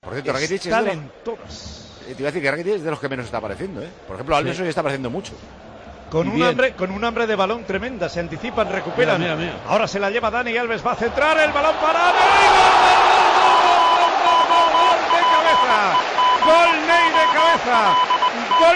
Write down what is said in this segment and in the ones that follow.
Por cierto, Rakitic están en todas. te iba a decir que Rakitic es de los que menos está apareciendo, ¿eh? Por ejemplo, Alves hoy está apareciendo mucho. Con un hambre de balón tremenda, se anticipan, recuperan. Mira. Ahora se la lleva Dani Alves, va a centrar el balón para Ney. ¡Gol de cabeza! ¡Gol Ney de cabeza! ¡Gol!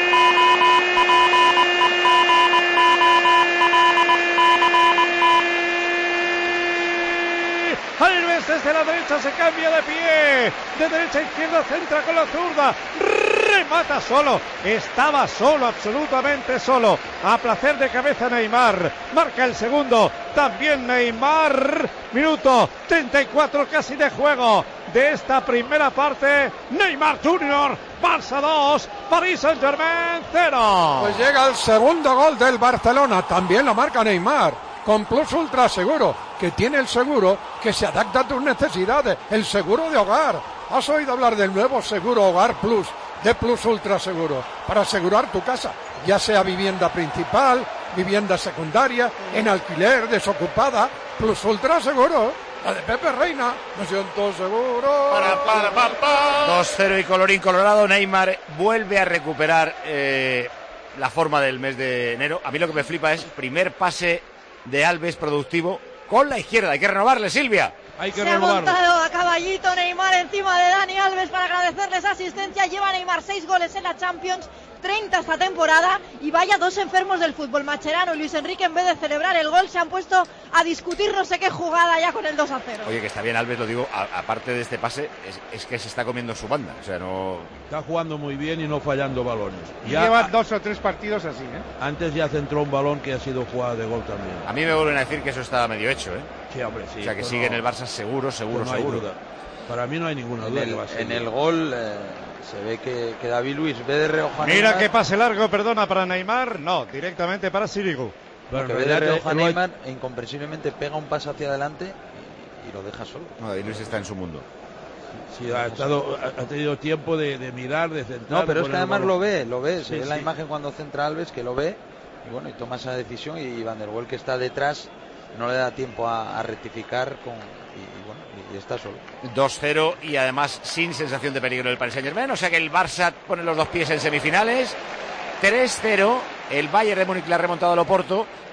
Alves desde la derecha se cambia de pie, de derecha a izquierda centra con la zurda, remata solo, estaba solo, absolutamente solo, a placer de cabeza Neymar, marca el segundo, también Neymar, minuto 34 casi de juego de esta primera parte, Neymar Junior, Barça 2, Paris Saint-Germain 0. Pues llega el segundo gol del Barcelona, también la marca Neymar. Con Plus Ultra Seguro, que tiene el seguro que se adapta a tus necesidades, el seguro de hogar. ¿Has oído hablar del nuevo seguro Hogar Plus de Plus Ultra Seguro? Para asegurar tu casa, ya sea vivienda principal, vivienda secundaria, en alquiler, desocupada. Plus Ultra Seguro, la de Pepe Reina, me siento seguro. 2-0 y colorín colorado. Neymar vuelve a recuperar la forma del mes de enero. A mí lo que me flipa es primer pase de Alves productivo con la izquierda. Hay que renovarle, Silvia. Hay que Se ha montado a caballito Neymar encima de Dani Alves para agradecerles asistencia. Lleva Neymar 6 goles en la Champions, 30 esta temporada, y vaya dos enfermos del fútbol. Mascherano y Luis Enrique, en vez de celebrar el gol, se han puesto a discutir no sé qué jugada ya con el 2-0. Oye, que está bien Alves, lo digo, aparte de este pase, es que se está comiendo su banda. O sea, no... Está jugando muy bien y no fallando balones. Ya lleva 2 o 3 partidos así, ¿eh? Antes ya centró un balón que ha sido jugada de gol también. A mí me vuelven a decir que eso está medio hecho, ¿eh? Sí, hombre, sí. O sea, que sigue en el Barça seguro. No hay duda. Para mí no hay ninguna duda. En el gol se ve que David Luiz ve de reojo a Neymar. Mira que pase largo, perdona, para Neymar. No, directamente para Sirigu. Que ve de reojo a Neymar e incomprensiblemente pega un paso hacia adelante y lo deja solo. No, David Luiz está en su mundo. Sí, ha tenido tiempo de mirar, de centrar. No, pero es que además lo ve. Se ve la sí. imagen cuando centra Alves, que lo ve, y bueno, y toma esa decisión, y Van der Waal, que está detrás, no le da tiempo a rectificar y está solo. 2-0 y además sin sensación de peligro el Paris Saint-Germain, o sea que el Barça pone los dos pies en semifinales. 3-0, el Bayern de Múnich le ha remontado al Oporto.